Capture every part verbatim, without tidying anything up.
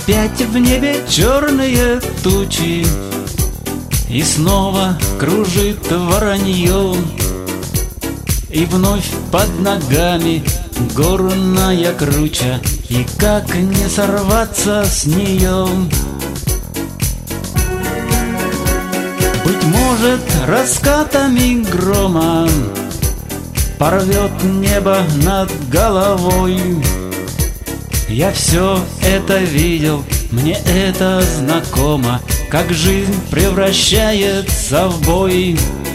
Опять в небе черные тучи, и снова кружит воронье, и вновь под ногами горная круча, и как не сорваться с нее? Быть может, раскатами грома порвет небо над головой. Я все это видел, мне это знакомо, как жизнь превращается в бой.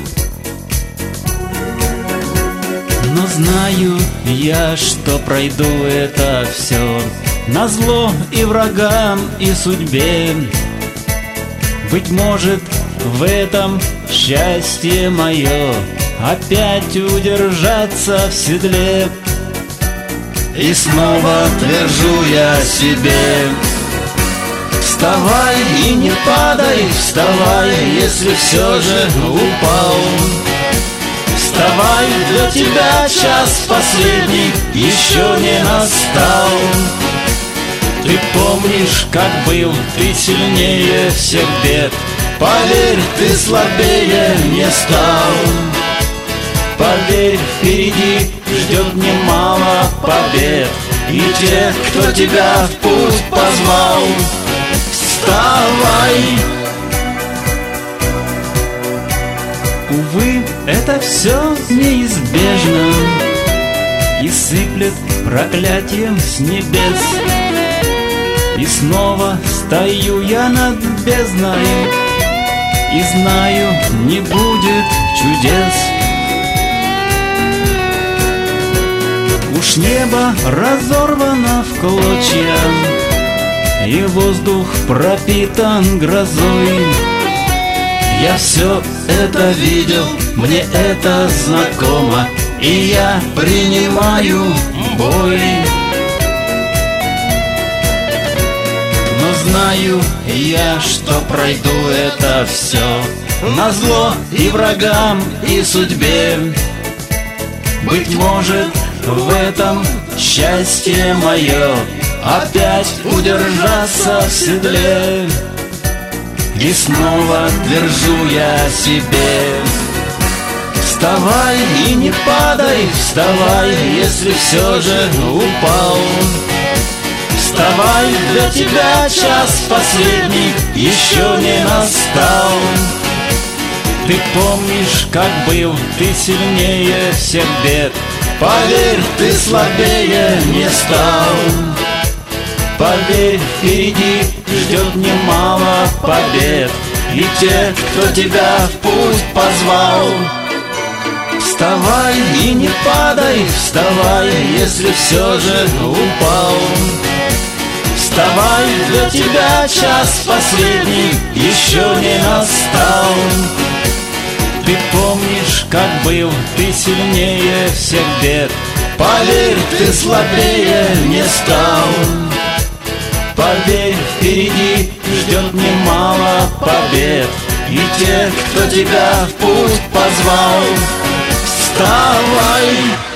Но знаю я, что пройду это все назло и врагам, и судьбе. Быть может, в этом счастье мое опять удержаться в седле. И снова твержу я себе: вставай и не падай, вставай, если все же упал. Вставай, для тебя час последний еще не настал. Ты помнишь, как был ты сильнее всех бед, поверь, ты слабее не стал. Поверь, впереди ждет немало побед, и тех, кто тебя в путь позвал. Вставай! Увы, это все неизбежно, и сыплет проклятием с небес. И снова стою я над бездной, и знаю, не будет чудес. Уж небо разорвано в клочья, и воздух пропитан грозой. Я все это видел, мне это знакомо, и я принимаю бой. Но знаю я, что пройду это все назло и врагам, и судьбе. Быть может, в этом счастье мое опять удержаться в седле. И снова твержу я себе: вставай и не падай, вставай, если все же упал. Вставай, для тебя час последний еще не настал. Ты помнишь, как был ты сильнее всех бед, поверь, ты слабее не стал. Поверь, впереди ждет немало побед, и тех, кто тебя в путь позвал. Вставай и не падай, вставай, если все же упал. Вставай, для тебя час последний еще не настал. Ты помнишь, как был ты сильнее всех бед, поверь, ты слабее не стал. Поверь, впереди ждет немало побед, и тех, кто тебя в путь позвал. Вставай!